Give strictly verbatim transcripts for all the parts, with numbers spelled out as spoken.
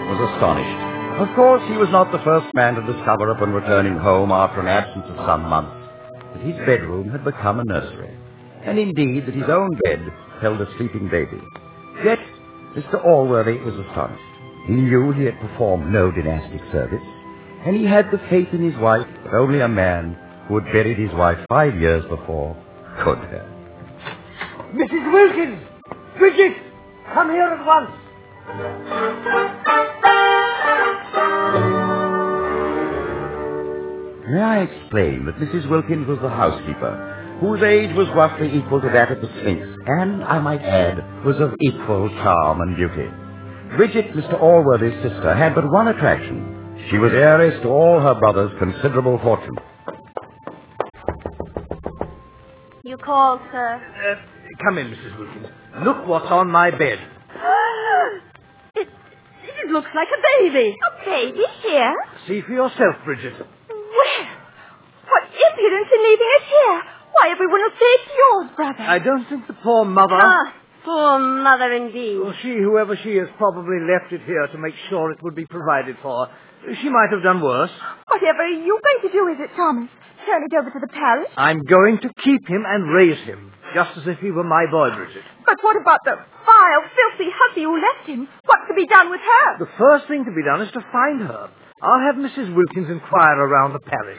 was astonished. Of course, he was not the first man to discover upon returning home after an absence of some months that his bedroom had become a nursery, and indeed that his own bed held a sleeping baby. Yet, Mister Allworthy was astonished. He knew he had performed no dynastic service, and he had the faith in his wife that only a man who had buried his wife five years before could have. Missus Wilkins! Bridget! Come here at once! May I explain that Missus Wilkins was the housekeeper, whose age was roughly equal to that of the Sphinx, and, I might add, was of equal charm and beauty. Bridget, Mister Allworthy's sister, had but one attraction. She was heiress to all her brother's considerable fortune. You called, sir? Uh, come in, Missus Wilkins. Look what's on my bed. it, it looks like a baby. A baby here? See for yourself, Bridget. Where? What impudence in leaving it here? Why, everyone will say it's yours, brother. I don't think the poor mother... Ah, poor mother indeed. Well, she, whoever she is, probably left it here to make sure it would be provided for. She might have done worse. Whatever are you going to do with it, Thomas? Turn it over to the parish? I'm going to keep him and raise him, just as if he were my boy, Bridget. But what about the vile, filthy hussy who left him? What's to be done with her? The first thing to be done is to find her. I'll have Missus Wilkins inquire around the parish.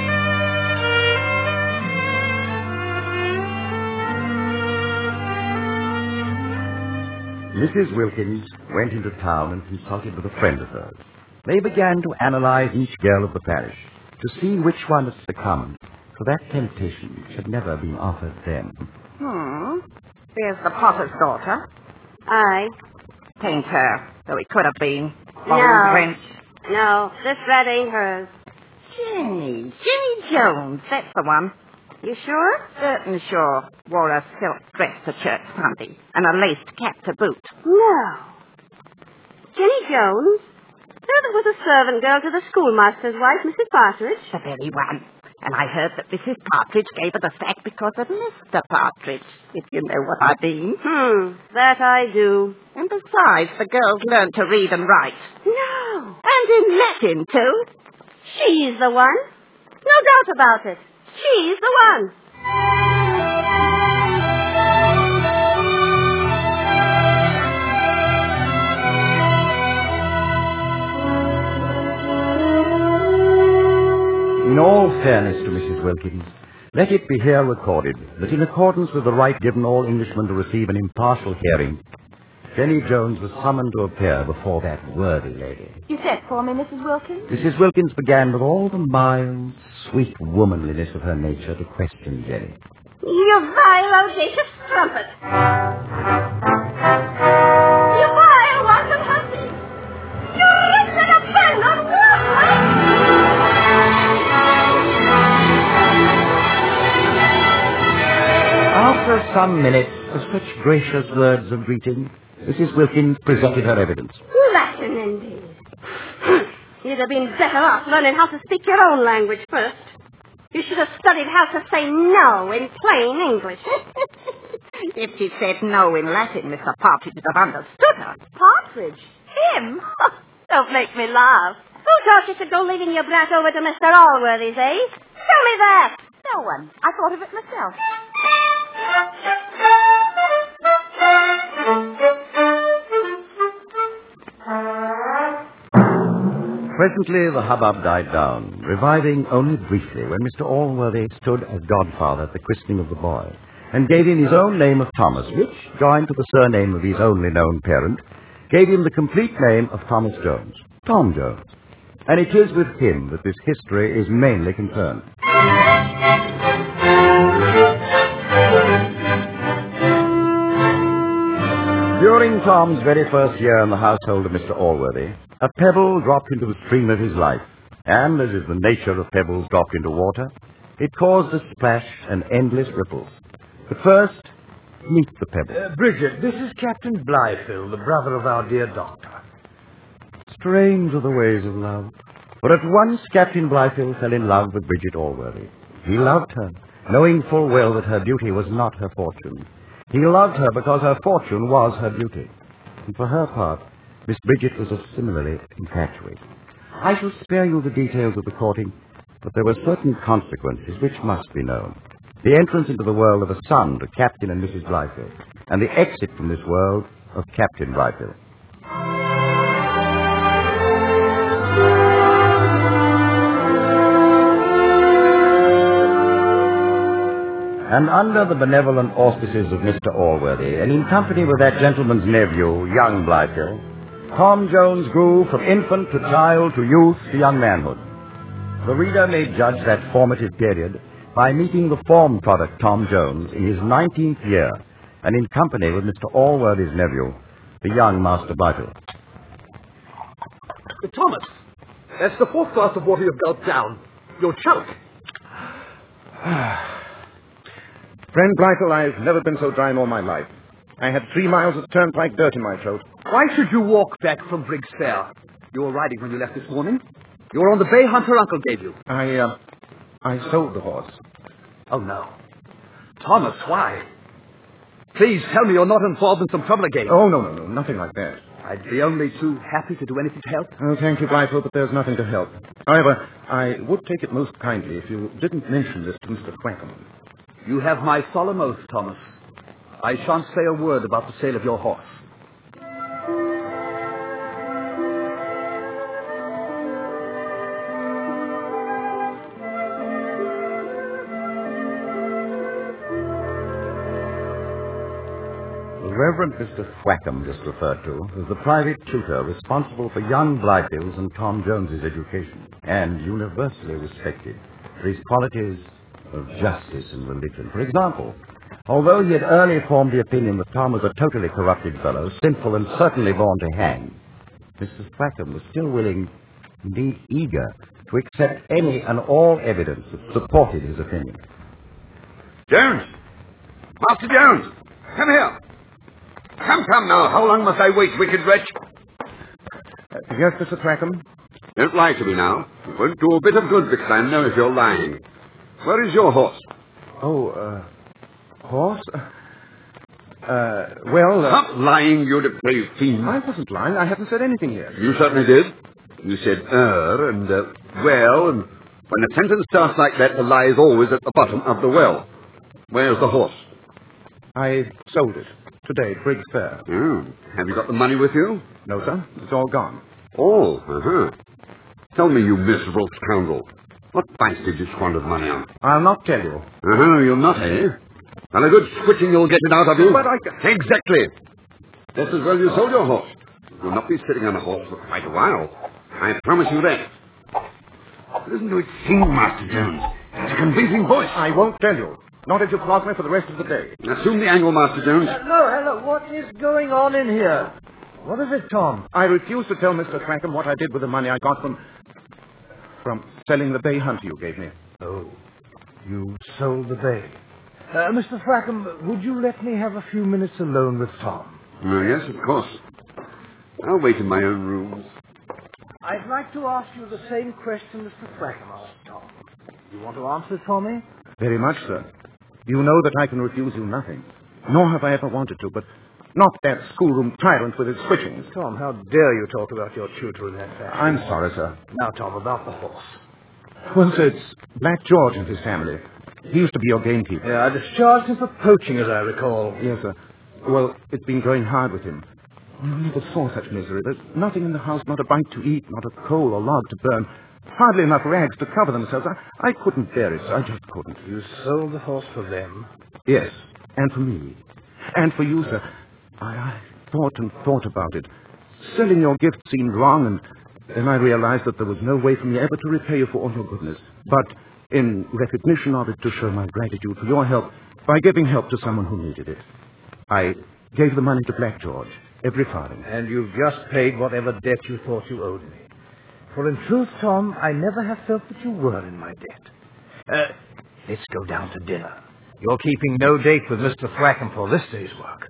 Missus Wilkins went into town and consulted with a friend of hers. They began to analyze each girl of the parish to see which one had succumbed, for that temptation which had never been offered them. Hmm. There's the potter's daughter. Aye. Tain't her, though it could have been. No. Prince. No, this red ain't hers. Jenny. Jenny Jones. That's the one. You sure? Certain sure. Wore a silk dress to church Sunday and a laced cap to boot. No. Jenny Jones? No, there was a servant girl to the schoolmaster's wife, Missus Partridge. The very one. And I heard that Missus Partridge gave her the sack because of Mister Partridge, if you know what I mean. Hmm, that I do. And besides, the girls learned to read and write. No. And in Latin, too. She's the one. No doubt about it. She's the one. In all fairness to Missus Wilkins, let it be here recorded that in accordance with the right given all Englishmen to receive an impartial hearing, Jenny Jones was summoned to appear before that worthy lady. You sent for me, Missus Wilkins? Missus Wilkins began with all the mild, sweet womanliness of her nature to question Jenny. You vile, audacious strumpet! You vile, wanton hussy! You wretched abandoned worthless! After some minutes of such gracious words of greeting, Missus Wilkins presented her evidence. Latin, indeed. You'd have been better off learning how to speak your own language first. You should have studied how to say no in plain English. If she said no in Latin, Mister Partridge would have understood her. Partridge? Him? Don't make me laugh. Who taught you to go leaving your brat over to Mister Allworthy's, eh? Tell me that. No one. I thought of it myself. Presently the hubbub died down, reviving only briefly when Mister Allworthy stood as godfather at the christening of the boy, and gave him his own name of Thomas, which, joined to the surname of his only known parent, gave him the complete name of Thomas Jones, Tom Jones. And it is with him that this history is mainly concerned. During Tom's very first year in the household of Mister Allworthy, a pebble dropped into the stream of his life, and, as is the nature of pebbles dropped into water, it caused a splash and endless ripples. But first, meet the pebble. Uh, Bridget, this is Captain Blyfield, the brother of our dear doctor. Strange are the ways of love. For at once Captain Blyfield fell in love with Bridget Allworthy. He loved her, knowing full well that her beauty was not her fortune. He loved her because her fortune was her beauty. And for her part, Miss Bridget was a similarly infatuated. I shall spare you the details of the courting, but there were certain consequences which must be known. The entrance into the world of a son to Captain and Missus Blyfield, and the exit from this world of Captain Blyfield. And under the benevolent auspices of Mister Allworthy, and in company with that gentleman's nephew, young Blyfield, Tom Jones grew from infant to child to youth to young manhood. The reader may judge that formative period by meeting the formed product Tom Jones in his nineteenth year, and in company with Mister Allworthy's nephew, the young Master Blyfield. Thomas, that's the fourth glass of water you've gulped down. You'll choke. Friend Blyfield, I've never been so dry in all my life. I had three miles of turnpike dirt in my throat. Why should you walk back from Briggs Fair? You were riding when you left this morning. You were on the bay hunt her uncle gave you. I, uh, I sold the horse. Oh, no. Thomas, why? Please tell me you're not involved in some trouble again. Oh, no, no, no, nothing like that. I'd be only too happy to do anything to help. Oh, thank you, Blyfield, but there's nothing to help. However, I would take it most kindly if you didn't mention this to Mister Thwackum. You have my solemn oath, Thomas. I shan't say a word about the sale of your horse. The Reverend Mister Thwackum, just referred to, was the private tutor responsible for young Blyfield's and Tom Jones's education, and universally respected for his qualities of justice and religion. For example, although he had early formed the opinion that Tom was a totally corrupted fellow, sinful and certainly born to hang, Mister Thwackum was still willing, indeed eager, to accept any and all evidence that supported his opinion. Jones! Master Jones! Come here! Come, come now. How long must I wait, wicked wretch? Uh, yes, Mister Thwackum? Don't lie to me now. It won't do a bit of good because I know if you're lying. Where is your horse? Oh, uh, horse? Uh, well... Uh, Stop lying, you depraved fiend. I wasn't lying. I haven't said anything yet. You certainly did. You said, er, and, uh, well, and when a sentence starts like that, the lie is always at the bottom of the well. Where's the horse? I sold it. Today at Briggs Fair. Oh. Have you got the money with you? No, sir. It's all gone. Oh, uh-huh. Tell me, you miserable scoundrel. What vice did you squander the money on? I'll not tell you. Uh-huh, you'll not, eh? And a good switching you'll get it out of you. But I... Exactly. Just as well you sold your horse. You'll not be sitting on a horse for quite a while. I promise you that. Listen to it sing, Master Jones. It's a convincing voice. I won't tell you. Not if you flog me for the rest of the day. Assume the angle, Master Jones. Hello, hello. What is going on in here? What is it, Tom? I refuse to tell Mister Thwackum what I did with the money I got from... from selling the bay hunt you gave me. Oh, you sold the bay. Uh, Mister Thwackum, would you let me have a few minutes alone with Tom? Oh, yes, of course. I'll wait in my own rooms. I'd like to ask you the same question Mister Thwackum asked Tom. You want to answer it for me? Very much, sir. You know that I can refuse you nothing. Nor have I ever wanted to, but not that schoolroom tyrant with his switchings. Tom, how dare you talk about your tutor in that fashion? I'm sorry, sir. Now, Tom, about the horse. Well, sir, it's Black George and his family. He used to be your gamekeeper. Yeah, I discharged him for poaching, as I recall. Yes, sir. Well, it's been going hard with him. You never saw such misery. There's nothing in the house, not a bite to eat, not a coal or log to burn. Hardly enough rags to cover themselves. I, I couldn't bear it, sir. I just couldn't. You sold the horse for them? Yes, and for me. And for you, sir. I, I thought and thought about it. Selling your gift seemed wrong, and then I realized that there was no way for me ever to repay you for all your goodness. But in recognition of it, to show my gratitude for your help by giving help to someone who needed it, I gave the money to Black George, every farthing. And you've just paid whatever debt you thought you owed me. For in truth, Tom, I never have felt that you were in my debt. Uh, let's go down to dinner. You're keeping no date with Mister Thwackum for this day's work.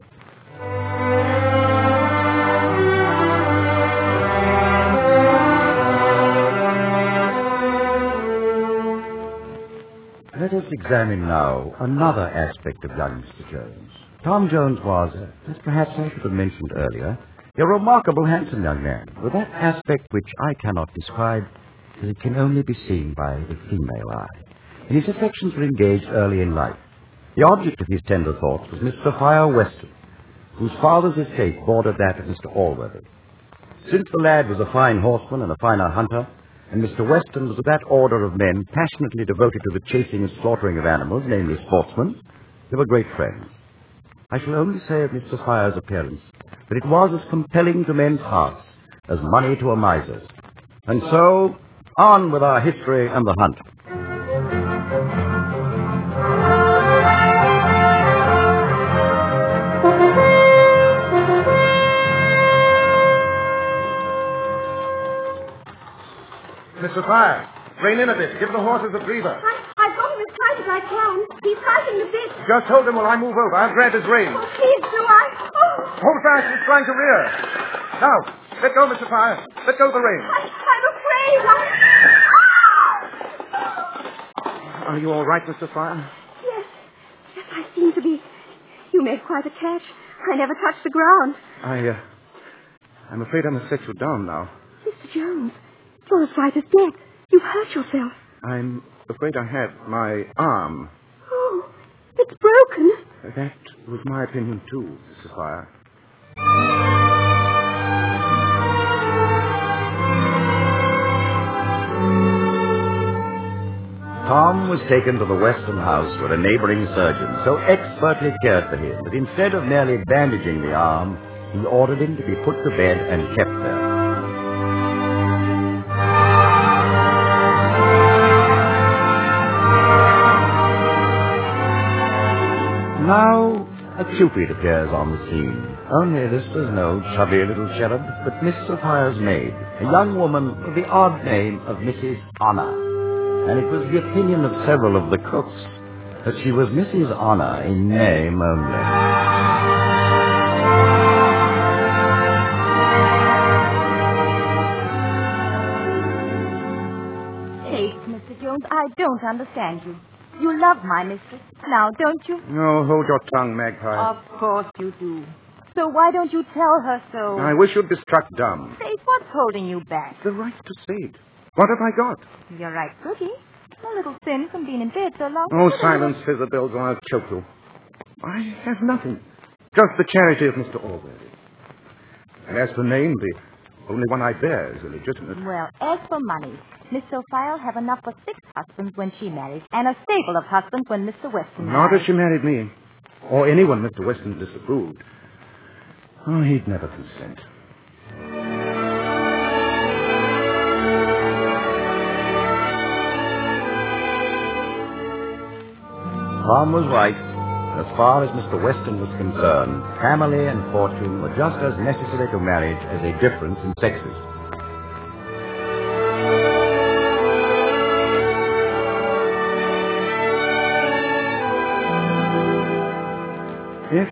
Let us examine now another aspect of young Mister Jones. Tom Jones was, as perhaps I should have mentioned earlier, You're a remarkable handsome young man, with that aspect which I cannot describe, as it can only be seen by the female eye. And his affections were engaged early in life. The object of his tender thoughts was Miss Sophia Weston, whose father's estate bordered that of Mister Allworthy. Since the lad was a fine horseman and a finer hunter, and Mister Weston was of that order of men passionately devoted to the chasing and slaughtering of animals, namely sportsmen, they were great friends. I shall only say of Miss Sophia's appearance that it was as compelling to men's hearts as money to a miser's. And so, on with our history and the hunt. Miss Sophia, rein in a bit. Give the horses a breather. I, I've got him as tight as I can. He's fighting a bit. Just hold him while I move over. I'll grab his rein. Oh, please, do I? Oh, Hold fast. He's trying to rear. Now, let go, Miss Sophia. Let go of the rein. I, I'm afraid. I... Are you all right, Miss Sophia? Yes. Yes, I seem to be. You made quite a catch. I never touched the ground. I, uh... I'm afraid I must set you down now. Mister Jones, you're as white as death. You've hurt yourself. I'm afraid I have. My arm. Oh, it's broken. That was my opinion, too, Miss Sophia. Tom was taken to the Weston house where a neighboring surgeon so expertly cared for him that instead of merely bandaging the arm, he ordered him to be put to bed and kept there. Now, a Cupid appears on the scene. Only this was no chubby little cherub, but Miss Sophia's maid, a young woman with the odd name of Missus Honor. And it was the opinion of several of the cooks that she was Missus Honor in name only. Hey, Mister Jones, I don't understand you. You love my mistress now, don't you? No, hold your tongue, Magpie. Of course you do. So why don't you tell her so? I wish you'd be struck dumb. Say, what's holding you back? The right to say it. What have I got? You're right, pretty. A little thin from being in bed so long. Oh, silence, Fizzerbills, or I'll choke you. I have nothing. Just the charity of Mister Allworthy. And as for name, the only one I bear is illegitimate. Well, as for money, Miss Sophia will have enough for six husbands when she marries, and a stable of husbands when Mister Weston Not marries. if she married me, or anyone Mister Weston disapproved. Oh, he'd never consent. Tom was right. As far as Mister Weston was concerned, family and fortune were just as necessary to marriage as a difference in sexes. If,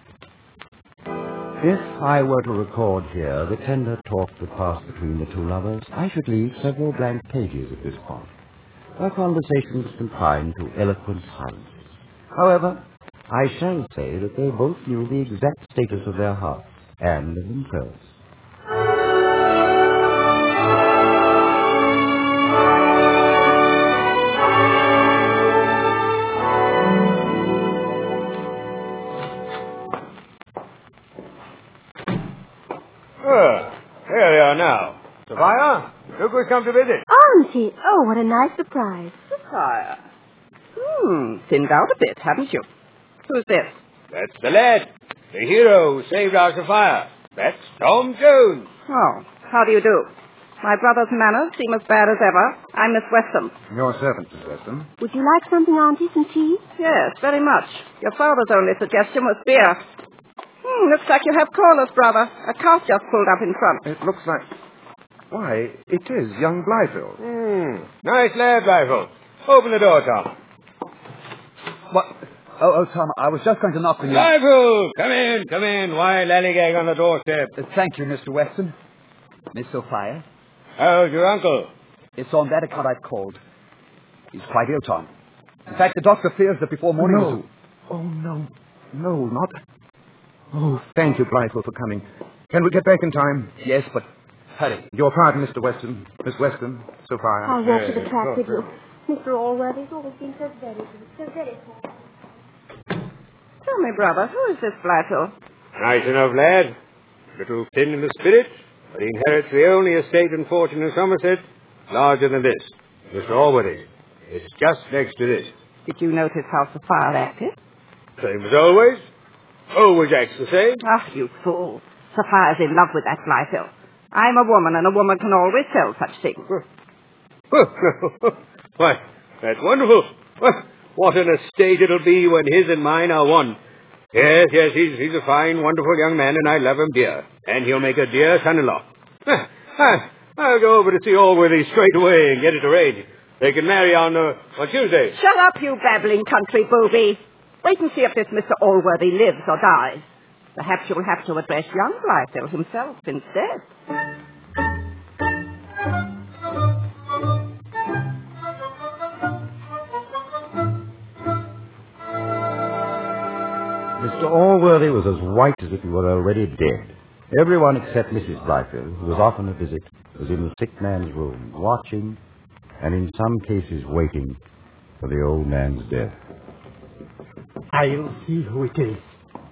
if I were to record here the tender talk that passed between the two lovers, I should leave several blank pages at this point. Our conversation was confined to eloquent silence. However, I shall say that they both knew the exact status of their hearts and of themselves. Oh, here they are now. Sophia, look who's come to visit. Auntie, oh, what a nice surprise. Sophia. Hmm, thinned out a bit, haven't you? Who's this? That's the lad, the hero who saved our Sophia. That's Tom Jones. Oh, how do you do? My brother's manners seem as bad as ever. I'm Miss Weston. Your servant, Miss Weston. Would you like something, Auntie? Some tea? Yes, very much. Your father's only suggestion was beer. Hmm, looks like you have callers, brother. A cart just pulled up in front. It looks like... Why, it is young Blyfield. Hmm, nice lad, Rifle. Open the door, Tom. What? Oh, oh, Tom, I was just going to knock on you. Rifle, come in, come in. Why lallygag on the doorstep? Uh, thank you, Mister Weston. Miss Sophia. How's your uncle? It's on that account I've called. He's quite ill, Tom. In fact, the doctor fears that before morning... No. Oh, no. No, not... Oh, thank you, Blyfield, for coming. Can we get back in time? Yes, but hurry. Your pardon, Mister Weston. Miss Weston, Sophia. I'll walk to the track with you. Mister Allworthy's always been so very good, so very good. Tell me, brother, who is this Blythe? Nice enough lad. Little thin in the spirit, but he inherits the only estate and fortune in Somerset larger than this. Mister Allworthy. It's just next to this. Did you notice how Sophia acted? Same as always. Always acts the same. Ah, you fool. Sophia's in love with that Blythe. I'm a woman, and a woman can always tell such things. Why, that's wonderful. What an estate it'll be when his and mine are one. Yes, yes, he's, he's a fine, wonderful young man, and I love him dear. And he'll make a dear son-in-law. I'll go over to see Allworthy straight away and get it arranged. They can marry on, uh, on Tuesday. Shut up, you babbling country booby. Wait and see if this Mister Allworthy lives or dies. Perhaps you'll have to address young Blythe himself instead. Mister Allworthy was as white as if he were already dead. Everyone except Missus Blyfield, who was off on a visit, was in the sick man's room, watching, and in some cases waiting, for the old man's death. I'll see who it is.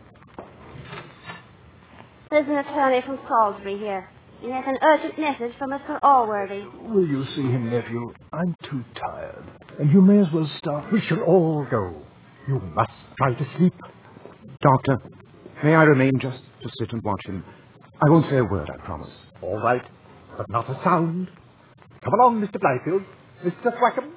There's an attorney from Salisbury here. He has an urgent message from Mister Allworthy. Will you see him, nephew? I'm too tired. And you may as well start. We shall all go. You must try to sleep. Doctor, may I remain just to sit and watch him? I won't say a word, I promise. All right, but not a sound. Come along, Mister Blyfield. Mister Thwackum.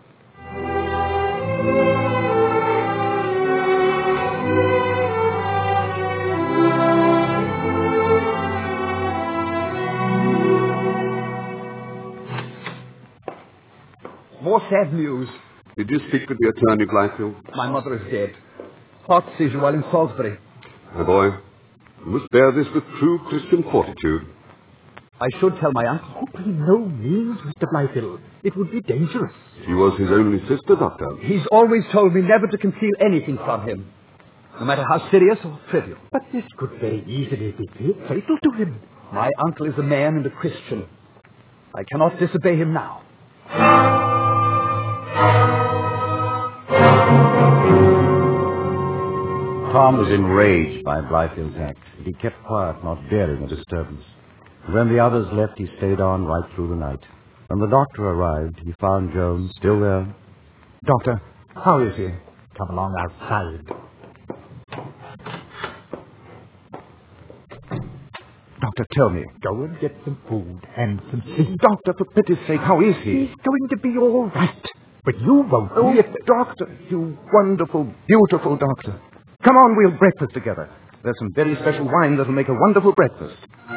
More sad news. Did you speak with the attorney, Blyfield? My mother is dead. Heart seizure while in Salisbury. My boy, you must bear this with true Christian fortitude. I should tell my uncle. Oh, by no means, Mister Blyfield. It would be dangerous. She was his only sister, Doctor. He's always told me never to conceal anything from him, no matter how serious or trivial. But this could very easily be fatal to him. My uncle is a man and a Christian. I cannot disobey him now. Tom was enraged by Blyfield's act, but he kept quiet, not daring a disturbance. When the others left, he stayed on right through the night. When the doctor arrived, he found Jones still there. Doctor, how is he? Come along outside. Doctor, tell me. Go and get some food and some sleep. Doctor, for pity's sake, how is he? He's going to be all right. But you won't. Oh, yes, doctor, you wonderful, beautiful doctor. Come on, we'll breakfast together. There's some very special wine that'll make a wonderful breakfast.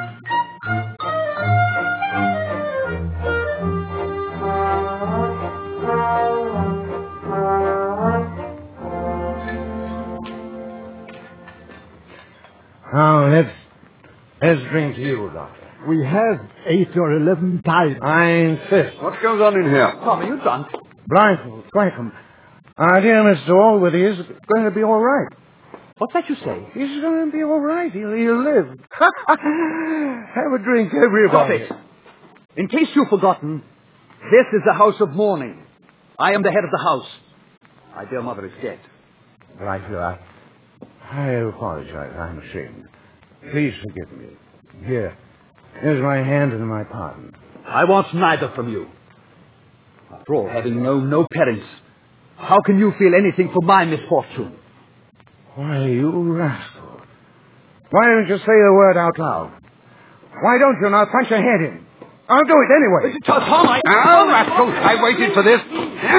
Now, let's, let's drink to you, Doctor. We have eight or eleven times. I insist. What goes on in here? Tom, are you drunk? Blindfold, Thwackum. Our dear Mister Allworthy is going to be all right. What's that you say? He's going to be all right. He'll, he'll live. Have a drink, everybody. Stop it. In case you've forgotten, this is the house of mourning. I am the head of the house. My dear mother is dead. Right here, I, I apologize. I'm ashamed. Please forgive me. Here, here's my hand and my pardon. I want neither from you. After all, having known no parents, how can you feel anything for my misfortune? Why, you rascal. Why don't you say the word out loud? Why don't you now punch your head in? I'll do it anyway. Tom, I... Oh, rascal, I waited for this.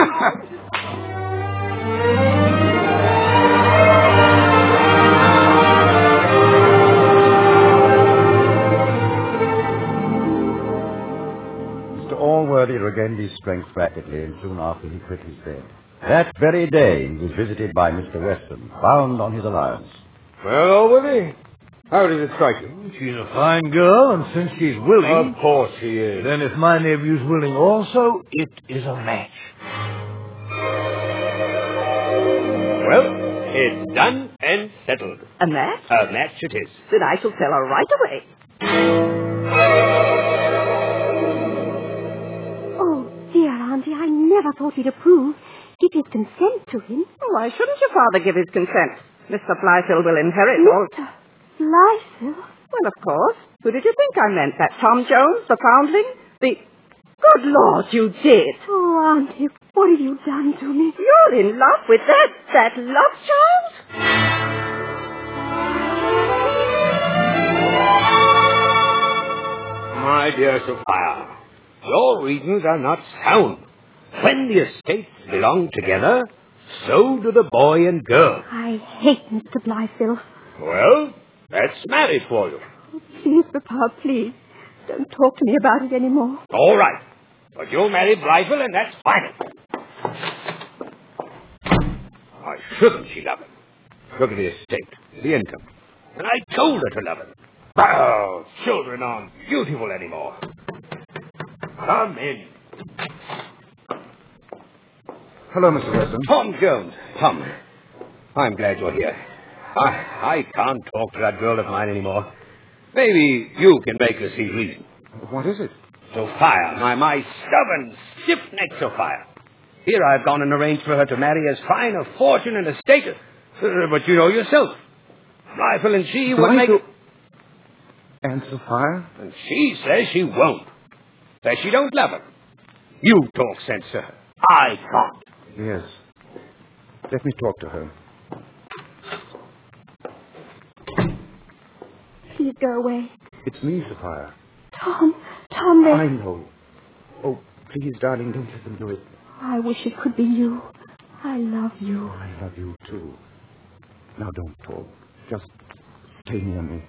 Mister Allworthy regained his strength rapidly, and soon after he quit his bed. That very day, he was visited by Mister Weston, bound on his alliance. Well, Allworthy, how does it strike you? She's a fine girl, and since she's willing... Of course she is. Then if my nephew's willing also, it is a match. Well, it's done and settled. A match? A match it is. Then I shall tell her right away. Oh, dear Auntie, I never thought he'd approve. Give his consent to him. Why shouldn't your father give his consent? Mister Blyfield will inherit all... Mister Blyfield? Well, of course. Who did you think I meant? That Tom Jones, the foundling? The... Good Lord, you did. Oh, Auntie, what have you done to me? You're in love with that, that love child? My dear Sophia, your reasons are not sound. When the estates belong together, so do the boy and girl. I hate Mister Blyfield. Well, that's marriage for you. Oh, please, Papa, please. Don't talk to me about it anymore. All right. But you'll marry Blyfield, and that's final. Why shouldn't she love him? Look at the estate, the income. And I told her to love him. Oh, children aren't beautiful anymore. Come in. Hello, Mister Weston. Tom Jones. Tom, I'm glad you're here. I, I can't talk to that girl of mine anymore. Maybe you can make her see reason. What is it? Sophia, my, my stubborn, stiff-necked Sophia. Here I've gone and arranged for her to marry as fine a fortune and estate. Uh, but you know yourself. Rifle and she would make... To... And Sophia? And she says she won't. Says she don't love her. You talk sense to her. I can't. Yes. Let me talk to her. Please go away. It's me, Sophia. Tom, Tom, they... I know. Oh, please, darling, don't let them do it. I wish it could be you. I love you. I love you, too. Now, don't talk. Just stay near me.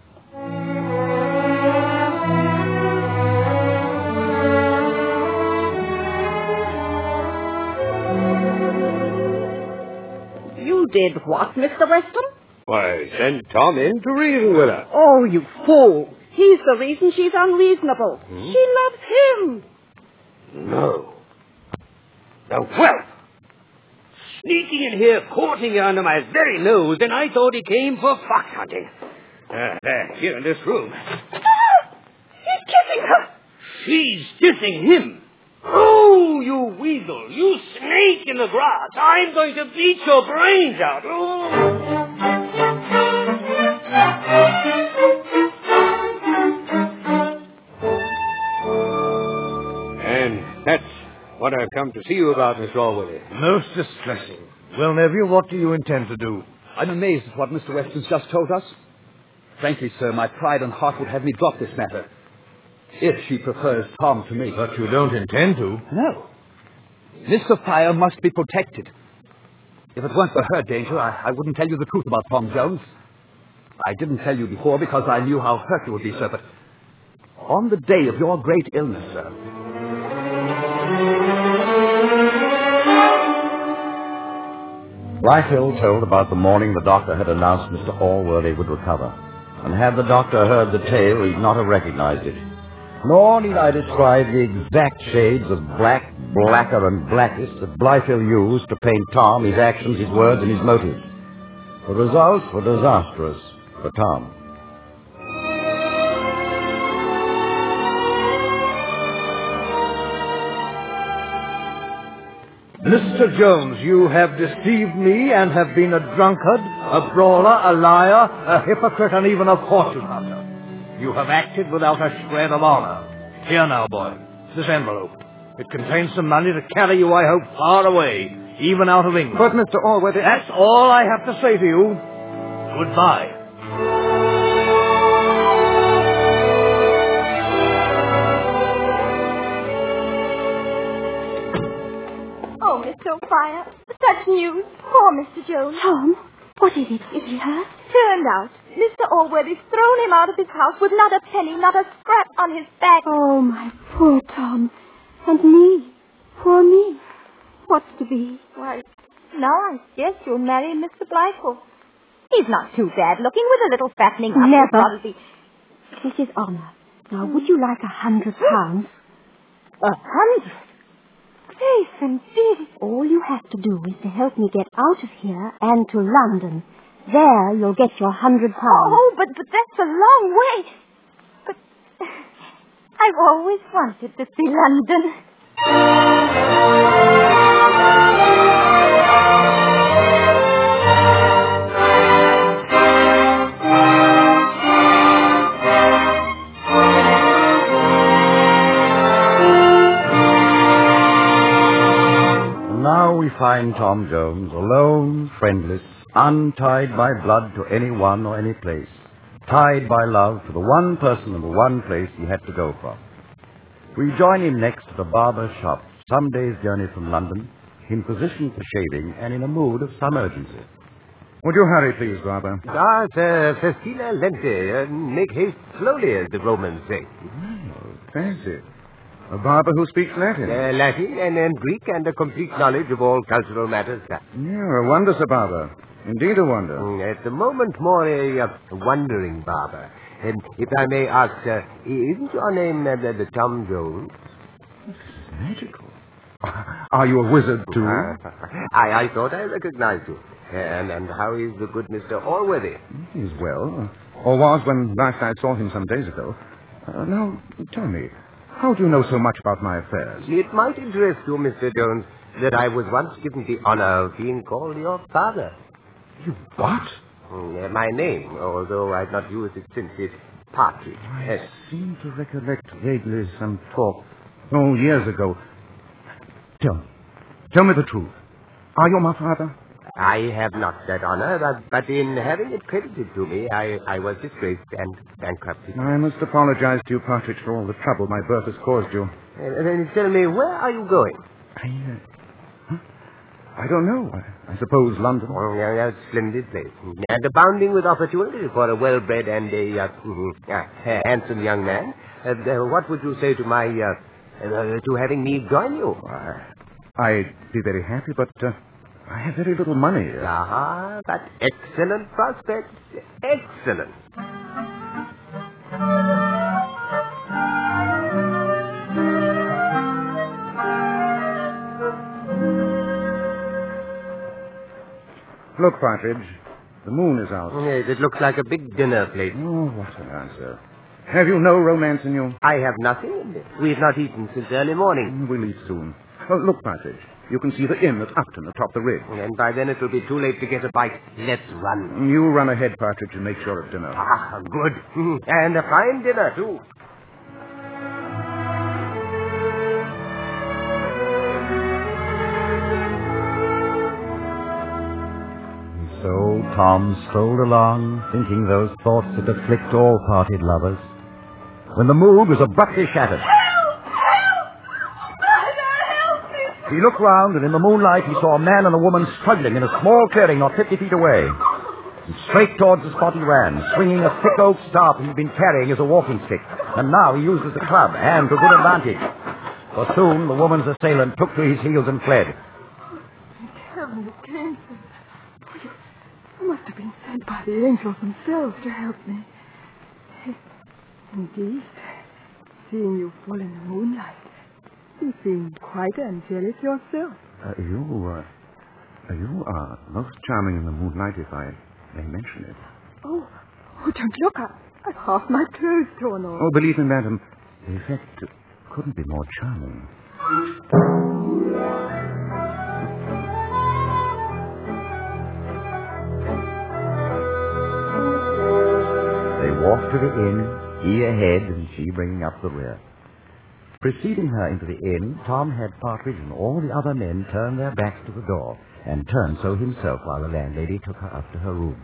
You did what, Mister Weston? Why, send Tom in to reason with her. Oh, you fool. He's the reason she's unreasonable. Hmm? She loves him. No. The whelp! Sneaking in here, courting you under my very nose, and I thought he came for fox hunting. Uh, there, here in this room. Ah! He's kissing her. She's kissing him. Oh, you weasel, you snake in the grass. I'm going to beat your brains out. Oh. And that's what I've come to see you about, Miss Allworthy. Most distressing. Well, nephew, what do you intend to do? I'm amazed at what Mister Weston's just told us. Frankly, sir, my pride and heart would have me drop this matter. If she prefers Tom to me. But you don't intend to. No. Miss Sophia must be protected. If it weren't for her danger, I, I wouldn't tell you the truth about Tom Jones. I didn't tell you before because I knew how hurt you would be, sir, but on the day of your great illness, sir... Blyfield told about the morning the doctor had announced Mister Allworthy would recover. And had the doctor heard the tale, he'd not have recognized it. Nor need I describe the exact shades of black, blacker, and blackest that Blyfield used to paint Tom, his actions, his words, and his motives. The results were disastrous for Tom. Mister Jones, you have deceived me and have been a drunkard, a brawler, a liar, a hypocrite, and even a fortune hunter. You have acted without a shred of honor. Here now, boy, this envelope. It contains some money to carry you, I hope, far away, even out of England. But, Mister Allworthy... That's all I have to say to you. Goodbye. Oh, Miss Sophia, such news. Poor Mister Jones. Tom, what is it? Is he hurt? Turned out, Mister Allworthy's thrown him out of his house with not a penny, not a scrap on his back. Oh, my poor Tom. And me. Poor me. What's to be? Why, now I guess you'll marry Mister Blyfield. He's not too bad looking with a little fattening up. Never. Be... This is honor. Now, would you like a hundred pounds? A hundred? Faith indeed. All you have to do is to help me get out of here and to London. There you'll get your hundred pounds. Oh, but, but that's a long way. But I've always wanted to see London. Now we find Tom Jones alone, friendless, untied by blood to any one or any place, tied by love to the one person and the one place he had to go from. We join him next at a barber's shop, some day's journey from London, in position for shaving and in a mood of some urgency. Would you hurry, please, barber? Ah, uh, festina lente. Uh, make haste slowly, as the Romans say. Oh, fancy. A barber who speaks Latin. Uh, Latin and, and Greek and a complete knowledge of all cultural matters. Yeah, a wonder, Sir Barber. Indeed a wonder. Mm, at the moment, more a uh, wandering barber. And if I may ask, uh, isn't your name uh, the, the Tom Jones? This is magical. Are you a wizard, too? Uh, I, I thought I recognized you. And, and how is the good Mister Allworthy? He's well, or was when last I saw him some days ago. Uh, now, tell me, how do you know so much about my affairs? It might interest you, Mister Jones, that I was once given the honor of being called your father. You what? Mm, uh, my name, although I've not used it since, is Partridge. I uh, seem to recollect vaguely some talk. Oh, years ago. Tell me. Tell me the truth. Are you my father? I have not that honor, but, but in having it credited to me, I, I was disgraced and bankrupted. I must apologize to you, Partridge, for all the trouble my birth has caused you. Uh, then tell me, where are you going? I, uh, huh? I don't know. I, I suppose London. Oh, yeah, yeah, splendid place. And abounding with opportunity for a well-bred and a uh, uh, handsome young man. Uh, uh, what would you say to my, uh, uh, to having me join you? I, I'd be very happy, but uh, I have very little money. Ah, but excellent prospects. Excellent. Look, Partridge, the moon is out. Yes, it looks like a big dinner plate. Oh, what an answer. Have you no romance in you? I have nothing. We've not eaten since early morning. We'll eat soon. Oh, look, Partridge, you can see the inn at Upton atop the ridge. And by then it will be too late to get a bite. Let's run. You run ahead, Partridge, and make sure of dinner. Ah, good. And a fine dinner, too. So Tom strolled along, thinking those thoughts that afflict all parted lovers, when the mood was abruptly shattered. Help! Help! Mother, help me! He looked round, and in the moonlight he saw a man and a woman struggling in a small clearing not fifty feet away. And straight towards the spot he ran, swinging a thick oak staff he'd been carrying as a walking stick, and now he used as a club, and to good advantage. For soon the woman's assailant took to his heels and fled. Heaven, it came to me. You must have been sent by the angels themselves to help me. Indeed, seeing you full in the moonlight, you seem quite angelic yourself. Uh, you, uh, you are most charming in the moonlight, if I may mention it. Oh, oh, don't look. I, I've half my clothes torn off. Oh, believe me, madam, the effect couldn't be more charming. They walked to the inn, he ahead and she bringing up the rear. Preceding her into the inn, Tom had Partridge and all the other men turn their backs to the door, and turned so himself while the landlady took her up to her room.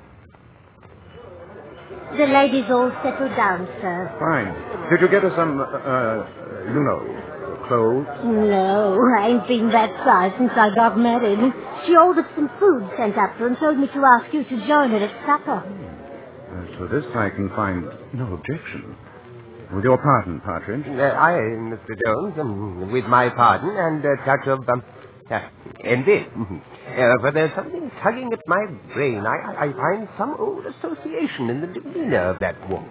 The ladies all settled down, sir. Fine. Did you get her some, uh, uh you know, clothes? No, I ain't been that size since I got married. She ordered some food sent up to her and told me to ask you to join her at supper. As for this, I can find no objection. With your pardon, Partridge. Uh, I, Mister Jones, um, with my pardon and a touch of um, uh, envy. Uh, but there's something tugging at my brain. I, I, I find some old association in the demeanor of that woman.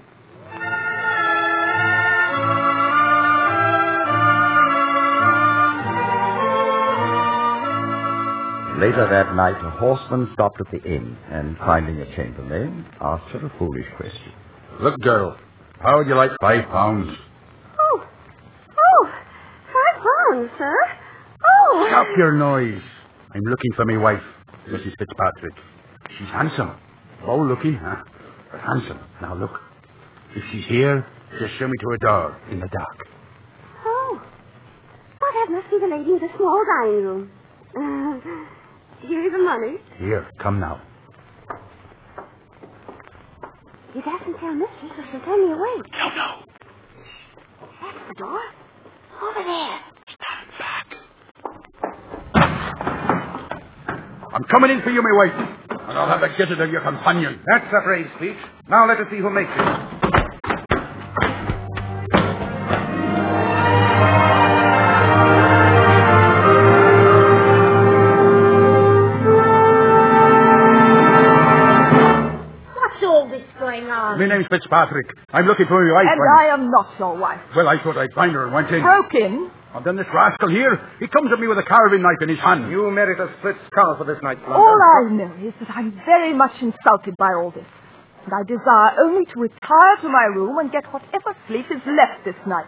Later that night, a horseman stopped at the inn, and finding a chambermaid, asked her a foolish question. Look, girl, How would you like five pounds? Oh. Oh. Five pounds, sir. Oh. Stop your noise. I'm looking for my wife, Missus Fitzpatrick. She's handsome. Oh, looking, huh? But handsome. Now, look. If she's here, just show me to her door in the dark. Oh. Oh, that must be the lady in the small dining room. Uh, here is the money. Here, come now. You dasn't tell Mistress or she'll turn me away. No, no. That's the door. Over there. Stand back. I'm coming in for you, my wife. And I'll have to get it of your companion. That's a brave speech. Now let us see who makes it. My name's Fitzpatrick. I'm looking for my wife. And I'm... I am not your wife. Well, I thought I'd find her and went in. Broke in? And then this rascal here, he comes at me with a carving knife in his hand. You merit a split skull for this night's plunder. All I know is that I'm very much insulted by all this. And I desire only to retire to my room and get whatever sleep is left this night.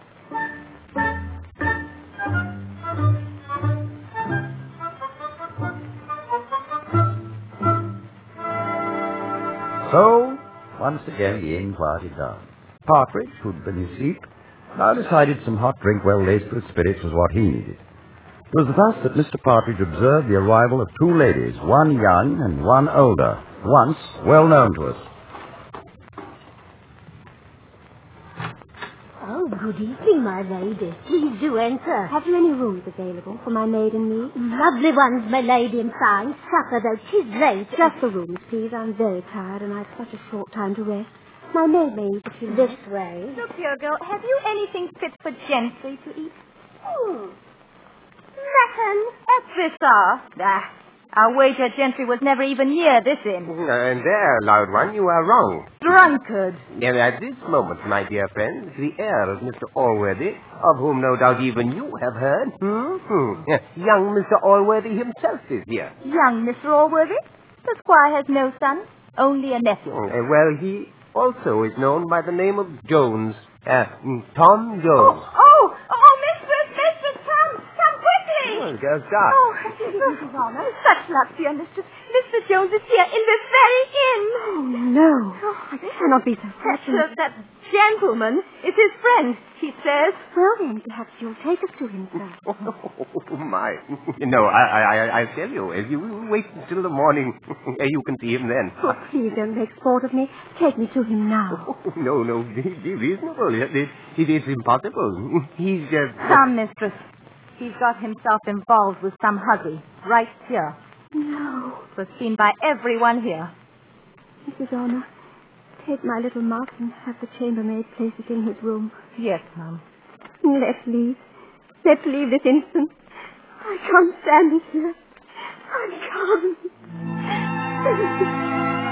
So, once again, the inn quieted down. Partridge, who'd been asleep, now decided some hot drink well laced with spirits was what he needed. It was thus that Mister Partridge observed the arrival of two ladies, one young and one older, once well known to us. Oh, good evening, my lady. Please do enter. Have you any rooms available for my maid and me? Lovely ones, my lady, and fine. Supper, though, 'tis late. Just the rooms, please. I'm very tired, and I've such a short time to rest. My maid may eat if you This way. Look here, girl. Have you anything fit for gentry to eat? Hmm. Reckon. At this hour? Ah, I'll wager gentry was never even near this inn. And there, loud one, you are wrong. Drunkard. And at this moment, my dear friend, the heir of Mister Allworthy, of whom no doubt even you have heard, hmm? Hmm. Young Mister Allworthy himself is here. Young Mister Allworthy? The squire has no son, only a nephew. Uh, well, he also is known by the name of Jones. Uh, Tom Jones. Oh, oh, oh, mistress, mistress, come, come quickly. Oh, just stop. Oh, Missus Honor, such luck, dear mistress. Mister Jones is here in this very inn. Oh, no. Oh, I cannot be so certain. That, that gentleman is his friend, he says. Well, then, perhaps you'll take us to him, sir. Oh, my. No, I, I, I tell you, if you wait until the morning, you can see him then. Oh, please don't make sport of me. Take me to him now. Oh, no, no, be, be reasonable. It, it, it is impossible. He's just... Come, mistress. He's got himself involved with some hussy, right here. No. It was seen by everyone here. Missus Honor, take my little Mark and have the chambermaid place it in his room. Yes, ma'am. Let's leave. Let's leave this instant. I can't stand it here. I can't.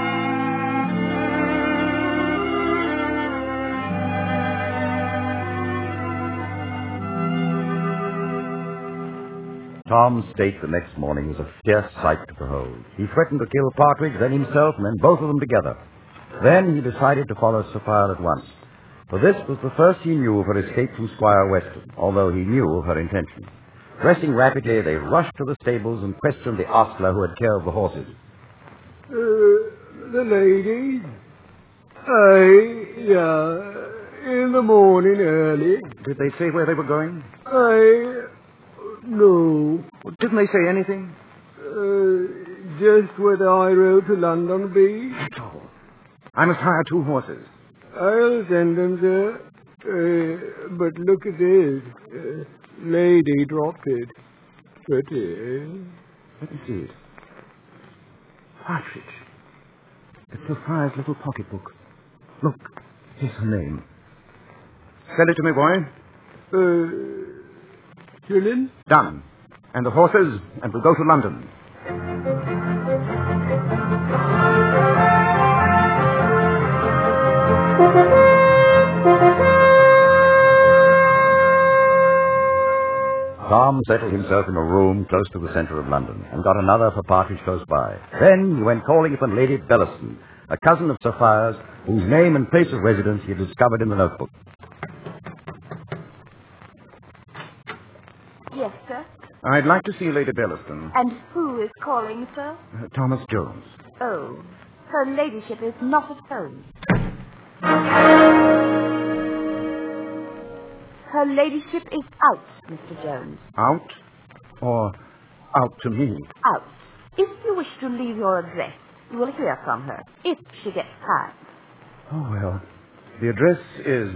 Tom's state the next morning was a fierce sight to behold. He threatened to kill Partridge, then himself, and then both of them together. Then he decided to follow Sophia at once. For this was the first he knew of her escape from Squire Weston, although he knew of her intention. Dressing rapidly, they rushed to the stables and questioned the ostler who had killed the horses. Uh, the lady? Aye, yeah, in the morning early. Did they say where they were going? Aye, no. Didn't they say anything? Uh, just where the high road to London be. That's all. I must hire two horses. I'll send them, sir. Uh, but look at this. Uh, lady dropped it. Pretty. Let me see it. Partridge. It's Sophia's little pocketbook. Look, here's her name. Send it to me, boy. Uh, Julian? Done. And the horses, and we'll go to London. Tom settled himself in a room close to the centre of London and got another for Partridge close by. Then he went calling upon Lady Bellaston, a cousin of Sophia's, whose name and place of residence he had discovered in the notebook. Yes, sir. I'd like to see Lady Bellaston. And who is calling, sir? Uh, Thomas Jones. Oh, her ladyship is not at home. Her ladyship is out, Mister Jones. Out? Or out to me? Out. If you wish to leave your address, you will hear from her, if she gets tired. Oh, well, the address is...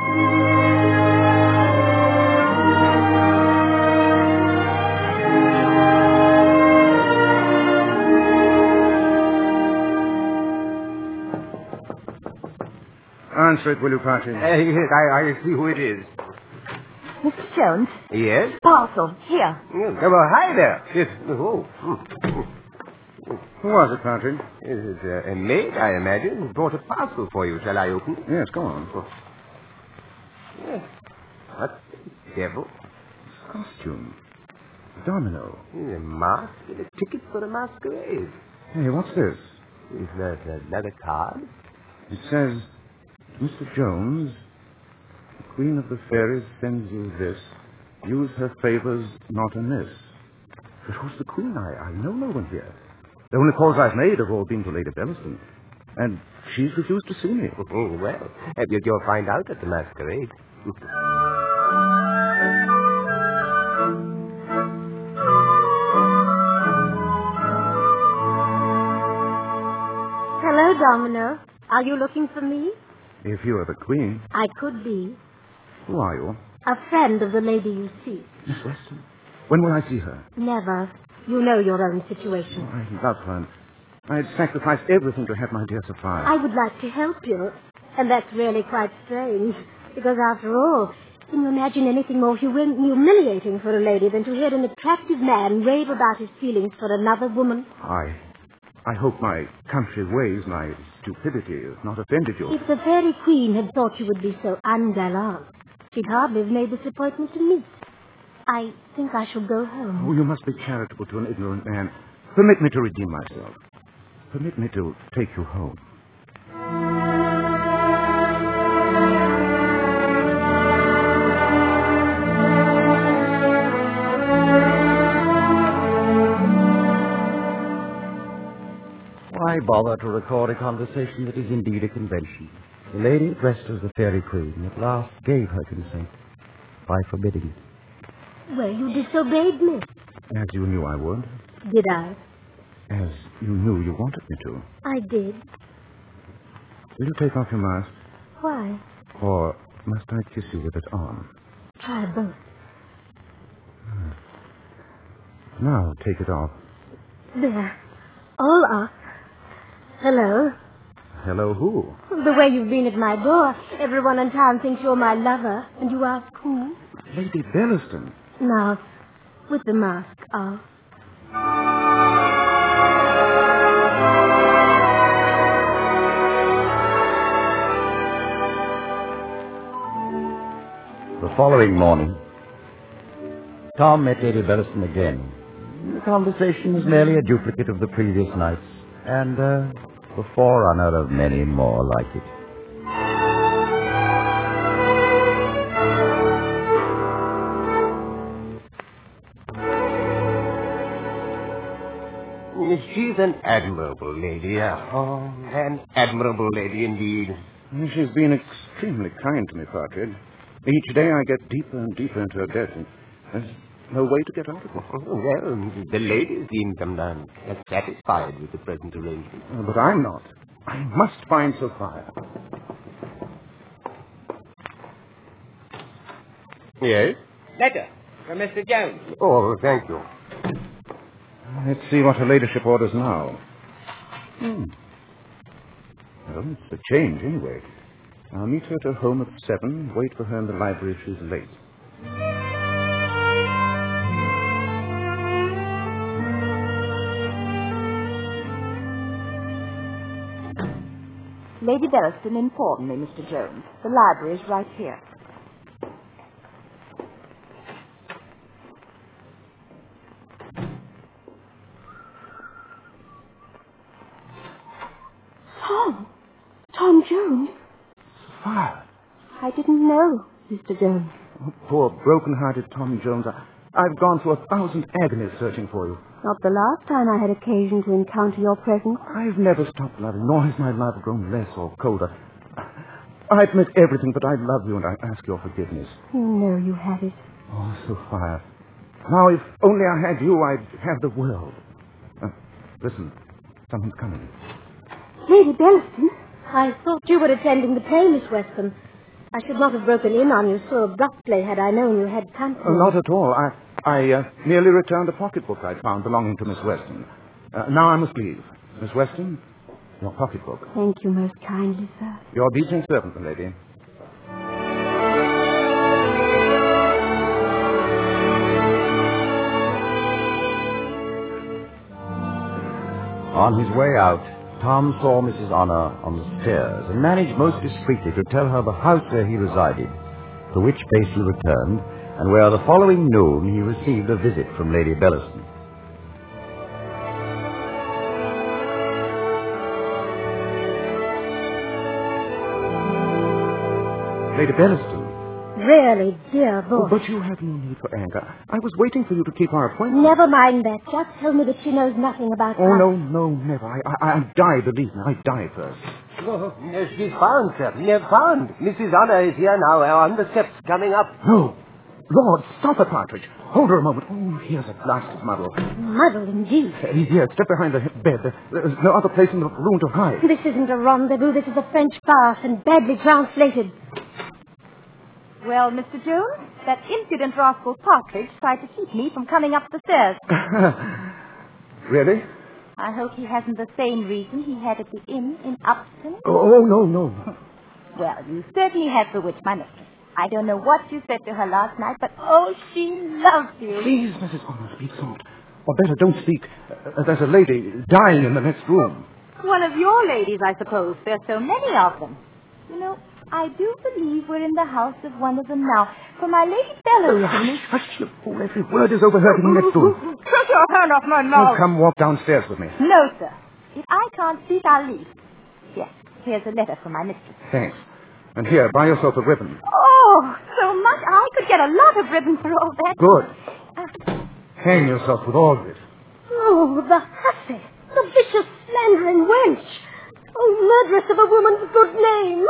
Answer it, will you, Partridge? Uh, yes, I, I see who it is. Mister Jones? Yes? Parcel, here. Mm, well, hi there. Yes. Oh. Mm. Who was it, Partridge? It is uh, a maid, I imagine, who brought a parcel for you. Shall I open it? Yes, go on. Oh. Yes. What the devil? Costume. Domino. A mask and a ticket for a masquerade. Hey, what's this? Is that another card? It says, Mister Jones, the Queen of the Fairies sends you this. Use her favors not amiss. But who's the Queen? I, I know no one here. The only calls I've made have all been to Lady Bellaston. And she's refused to see me. Oh, well, you'll find out at the masquerade. Hello, Domino. Are you looking for me? If you are the Queen, I could be. who are you? A friend of the lady you see. Miss Weston. When will I see her? Never. You know your own situation. Oh, I love her. I'd sacrifice everything to have my dear Sophia. I would like to help you. And that's really quite strange. Because after all, can you imagine anything more humi- humiliating for a lady than to hear an attractive man rave about his feelings for another woman? I... I hope my country ways, my stupidity, has not offended you. If the fairy queen had thought you would be so ungallant, she'd hardly have made this appointment to meet. I think I shall go home. Oh, you must be charitable to an ignorant man. Permit me to redeem myself. Permit me to take you home. Why bother to record a conversation that is indeed a convention? The lady dressed as the fairy queen at last gave her consent by forbidding it. Well, you disobeyed me. As you knew I would. Did I? As you knew you wanted me to. I did. Will you take off your mask? Why? Or must I kiss you with it on? Try both. Hmm. Now take it off. There. All off. Hello. Hello who? The way you've been at my door, everyone in town thinks you're my lover, and you ask who? Lady Bellaston. Now, with the mask off. The following morning, Tom met Lady Bellaston again. The conversation was merely a duplicate of the previous night's, and uh, the forerunner of many more like it. She's an admirable lady. Oh, an admirable lady indeed. She's been extremely kind to me, Partridge. Each day I get deeper and deeper into her debt, and there's no way to get out of it. Well, the lady seems um, satisfied with the present arrangement. Oh, but I'm not. I must find Sophia. Yes? Letter from Mister Jones. Oh, thank you. Let's see what her ladyship orders now. Hmm. Well, it's a change, anyway. I'll meet her at her home at seven, wait for her in the library if she's late. Lady Bellaston informed me, Mister Jones. The library is right here. Tom! I didn't know, Mister Jones. Oh, poor broken-hearted Tom Jones. I, I've gone through a thousand agonies searching for you. Not the last time I had occasion to encounter your presence. I've never stopped loving, nor has my love grown less or colder. I admit everything, but I love you and I ask your forgiveness. You know you have it. Oh, Sophia. Now, if only I had you, I'd have the world. Uh, listen, someone's coming. Lady Bellaston, I thought you were attending the play, Miss Weston. I should not have broken in on you so abruptly had I known you had company. Oh, not at all. I, I uh, merely returned a pocketbook I'd found belonging to Miss Weston. Uh, now I must leave. Miss Weston, your pocketbook. Thank you most kindly, sir. Your obedient servant, my lady. On his way out, Tom saw Missus Honor on the stairs and managed most discreetly to tell her the house where he resided, to which place he returned, and where the following noon he received a visit from Lady Bellaston. Lady Bellaston. Really, dear boy. Oh, but you have no need for anger. I was waiting for you to keep our appointment. Never mind that. Just tell me that she knows nothing about Oh, us. no, no, never. I, I, I'd die, believe me. I'd die first. Oh, yes, she's found, sir. Yes, found. Missus Honor is here now, uh, on the steps, coming up. No. Lord, stop it, Partridge. Hold her a moment. Oh, here's a blasted muddle. Muddle, indeed. Uh, here, step behind the bed. There's no other place in the room to hide. This isn't a rendezvous. This is a French farce and badly translated. Well, Mister Jones, that impudent rascal Partridge tried to keep me from coming up the stairs. Really? I hope he hasn't the same reason he had at the inn in Upton. Oh, no, no. Well, you certainly have bewitched my mistress. I don't know what you said to her last night, but oh, she loves you. Please, Missus Honor, speak soft. Or better, don't speak. Uh, there's a lady dying in the next room. One of your ladies, I suppose. There's so many of them. You know, I do believe we're in the house of one of them now. For my Lady Bellaston... Hush, hush, you fool. Every word is overheard in the next room. Take your hand off my mouth. You come walk downstairs with me. No, sir. If I can't speak, I'll leave. Yes, here's a letter from my mistress. Thanks. And here, buy yourself a ribbon. Oh, so much. I could get a lot of ribbons for all that. Good. Uh, Hang yourself with all this. Oh, the hussy. The vicious, slandering wench. Oh, murderess of a woman's good name.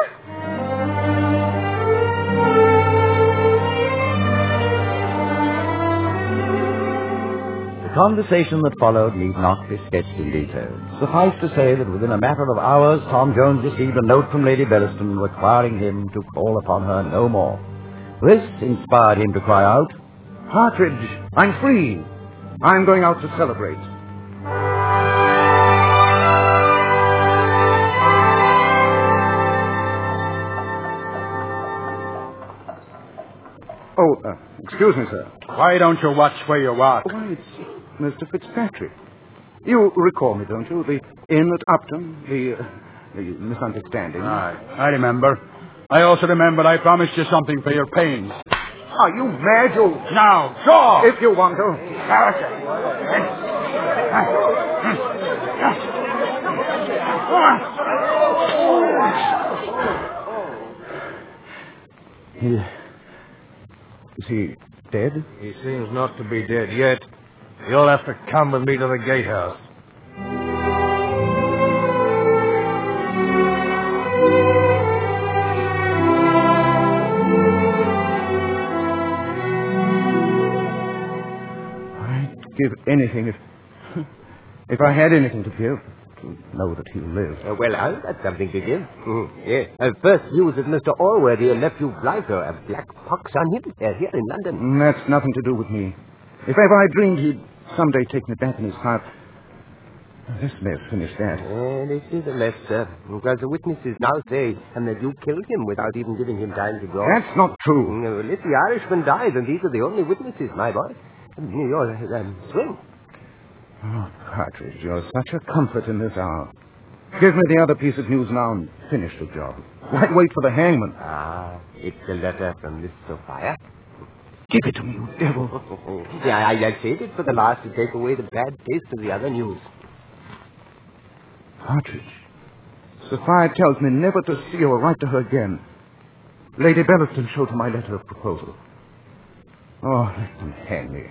The conversation that followed need not be sketched in detail. Suffice to say that within a matter of hours, Tom Jones received a note from Lady Bellaston requiring him to call upon her no more. This inspired him to cry out, Partridge, I'm free. I'm going out to celebrate. Oh, uh, excuse me, sir. Why don't you watch where you walk? Why, it's Mister Fitzpatrick. You recall me, don't you? The inn at Upton, the, uh, the misunderstanding. Aye, I remember. I also remember I promised you something for your pains. Are you mad, you? Now, go! If you want to. He, is he dead? He seems not to be dead yet. You'll have to come with me to the gatehouse. I'd give anything if... if I had anything to give. To know that he lives. Uh, well, I've got something to give. Mm, yes. Uh, first news that Mister Allworthy and nephew Blyther have black pox on him. They're here in London. Mm, that's nothing to do with me. If ever I dreamed he'd someday take me back in his heart... This may have finished that. Uh, this is a mess, sir. Because the witnesses now say and that you killed him without even giving him time to go. That's not true. Mm, well, if the Irishman died, then these are the only witnesses, my boy. You're um, swing. Oh, Partridge, you're such a comfort in this hour. Give me the other piece of news now and finish the job. Why wait for the hangman? Ah, it's a letter from Miss Sophia. Give it to me, you devil. yeah, I, I saved it for the last to take away the bad taste of the other news. Partridge, Sophia tells me never to see or write to her again. Lady Bellaston showed her my letter of proposal. Oh, let them hang me.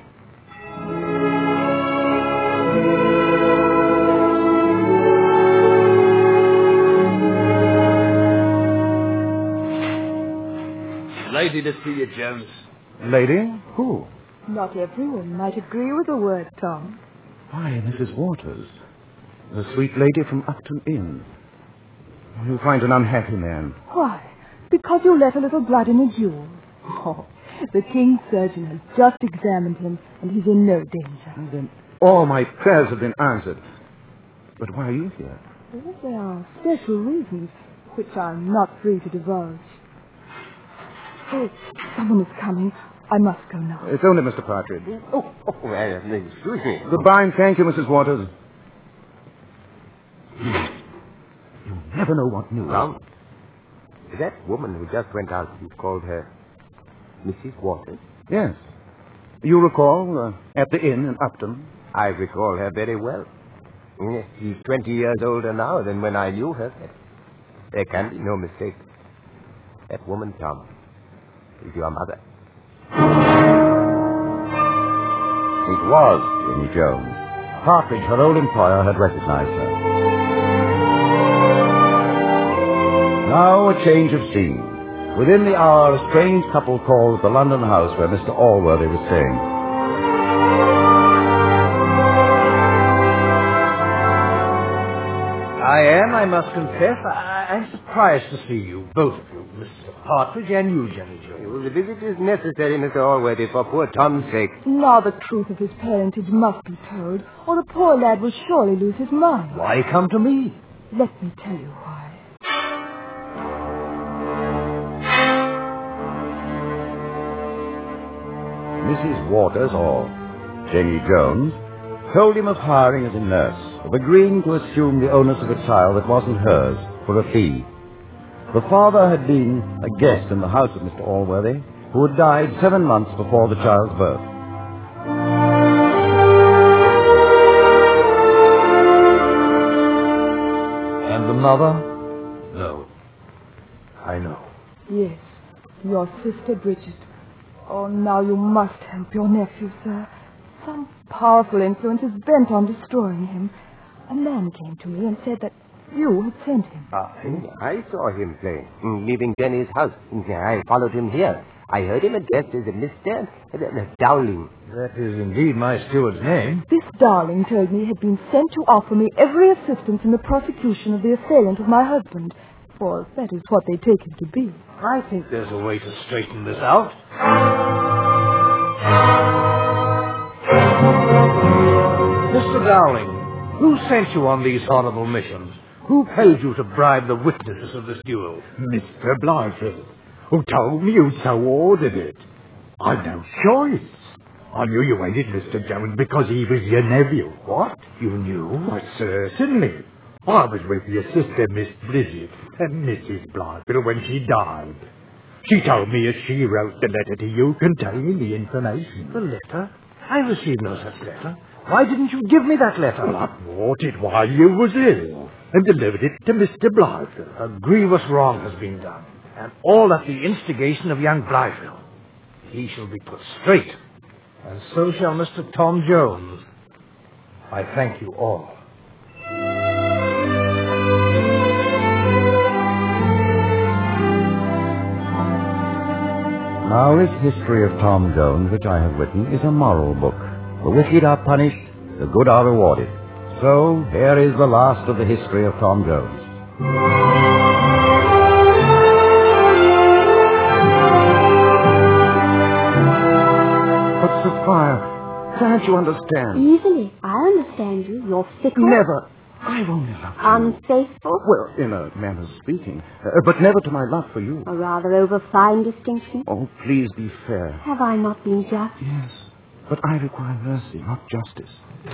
Lady to see you, Jones. Lady? Who? Not everyone might agree with the word, Tom. Why, Missus Waters. The sweet lady from Upton Inn. You find an unhappy man. Why? Because you let a little blood in a duel. Oh, the King's surgeon has just examined him, and he's in no danger. And then all my prayers have been answered. But why are you here? Well, there are special reasons, which I'm not free to divulge. Oh, someone is coming. I must go now. It's only Mister Partridge. Oh, oh, well, excuse me. Goodbye and thank you, Missus Waters. You never know what news. Tom, that woman who just went out, you called her Missus Waters? Yes. You recall, uh, at the inn in Upton? I recall her very well. Yes, she's twenty years older now than when I knew her. There can be no mistake. That woman, Tom, is your mother. It was Jenny Jones. Partridge, her old employer, had recognized her. Now a change of scene. Within the hour, a strange couple called at the London house where Mister Allworthy was staying. I am, I must confess. I, I'm surprised to see you, both of you, Mister Partridge and you, Jenny Jones. Well, the visit is necessary, Mister Allworthy, for poor Tom's sake. Now the truth of his parentage must be told, or the poor lad will surely lose his mind. Why come to me? Let me tell you why. Missus Waters, or Jenny Jones, told him of hiring as a nurse, of agreeing to assume the onus of a child that wasn't hers for a fee. The father had been a guest in the house of Mister Allworthy, who had died seven months before the child's birth. And the mother? No. I know. Yes, your sister Bridget. Oh, now you must help your nephew, sir. Some powerful influence is bent on destroying him. A man came to me and said that you had sent him. I, I saw him playing, leaving Jenny's house. I followed him here. I heard him addressed as a Mister Dowling. That is indeed my steward's name. This Dowling told me he had been sent to offer me every assistance in the prosecution of the assailant of my husband, for that is what they take him to be. I think there's a way to straighten this out. Mister Dowling, who sent you on these horrible missions? Who paid you to bribe the witnesses of this duel? Mister Blyfield, who told me you'd so ordered it. I've no choice. I knew you wanted Mister Jones because he was your nephew. What? You knew? Why, certainly. I was with your sister, Miss Bridget, and Missus Blyfield when she died. She told me as she wrote the letter to you containing the information. The letter? I received no such letter. Why didn't you give me that letter? Well, I brought it while you was ill and delivered it to Mister Blyfield. A grievous wrong has been done, and all at the instigation of young Blyfield. He shall be put straight, and so shall Mister Tom Jones. I thank you all. Now this history of Tom Jones, which I have written, is a moral book. The wicked are punished, the good are rewarded. So, here is the last of the history of Tom Jones. But, Sophia, can't you understand? Easily. I understand you. You're fickle. Never. I've only loved you. Unfaithful. Well, in a manner of speaking. Uh, but never to my love for you. A rather over-fine distinction. Oh, please be fair. Have I not been just? Yes. But I require mercy, not justice.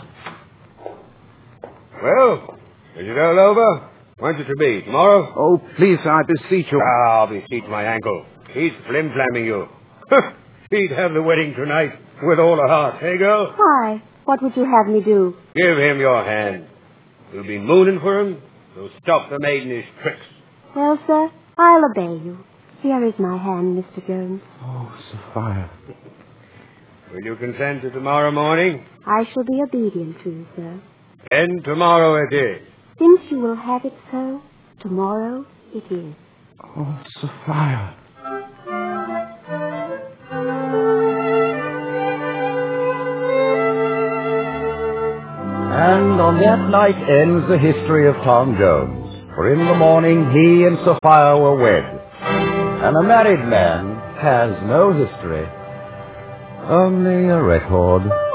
Well, is it all over? When's it to be? Tomorrow? Oh, please, I beseech you. Ah, I'll beseech my ankle. He's flim-flamming you. He'd have the wedding tonight with all her heart. Hey, girl? Why? What would you have me do? Give him your hand. You'll be mooning for him, so stop the maid in his tricks. Well, sir, I'll obey you. Here is my hand, Mister Jones. Oh, Sophia. Will you consent to tomorrow morning? I shall be obedient to you, sir. Then tomorrow it is. Since you will have it so, tomorrow it is. Oh, Sophia. And on that night ends the history of Tom Jones. For in the morning he and Sophia were wed. And a married man has no history, only a record.